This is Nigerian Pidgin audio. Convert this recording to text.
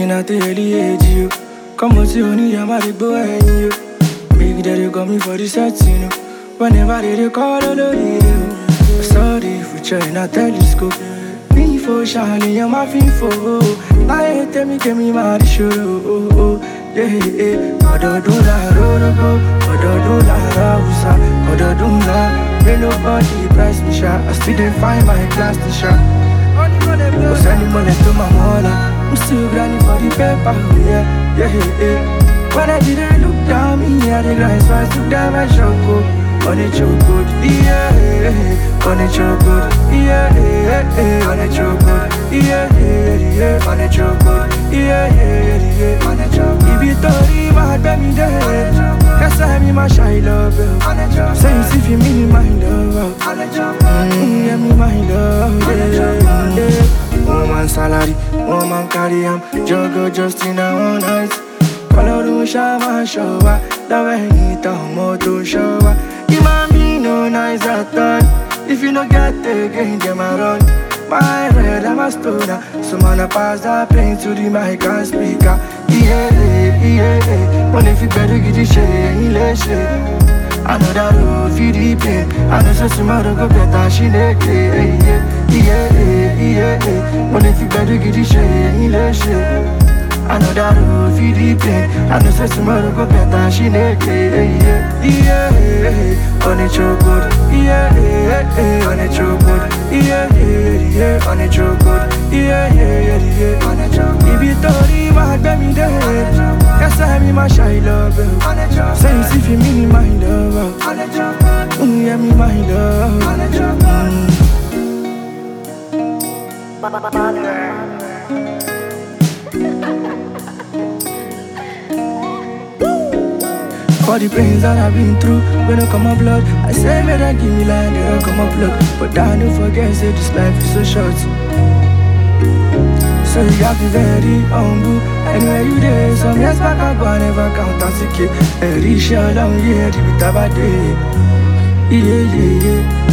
Starting at the early age, you come out to only I'm at the boy, you big daddy got me for the setting, you whenever they call all of you. I saw the future in a telescope. Me for shining, I'm a fin for. I tell me, get me mad, show. Yeah. Odo la robo, odo la rausa, odo la. Ain't nobody price me shot. I still didn't find my class to shot. Was any money to my mother? I'm still grinding for the paper, yeah. When I didn't look down, me at the grind, so I took down my shop. On it your good, yeah. On it your good, yeah. On it your good, yeah. On it your good, yeah. On it your good. If you thought he might be me dead, cause I'm in my shy love. Say if you mean my love, yeah, me my love, yeah. Woman salary, woman carry am, juggle just in a one night. Color do shama showa, the way he talk more to showa. You man be no nice at all. If you no get the game, them a run. My red, I'm a stoner. So man I pass that plane to the mic and speaker. Yeah. When if you better get the shit, I know that road for the pain. I know so tomorrow go better, she naked. Yeah. When if you better get the shit, I know that road for the pain. I know so tomorrow go better, she naked. Yeah. On it your good, yeah. On it your good, yeah. On it your good, yeah. On it your good. If you thought he might be me dead, cause I'm in my shy love. Say if you mean my love, yeah, me my love. For the pains that I've been through, when I come my blood, I say, man, I give me line, they don't come up blood. But I don't forget, say this life is so short. So you have to be very humble. Anywhere you there, some years back I go, I never count as a kid. Every shell down here, the bit of a day. Yeah.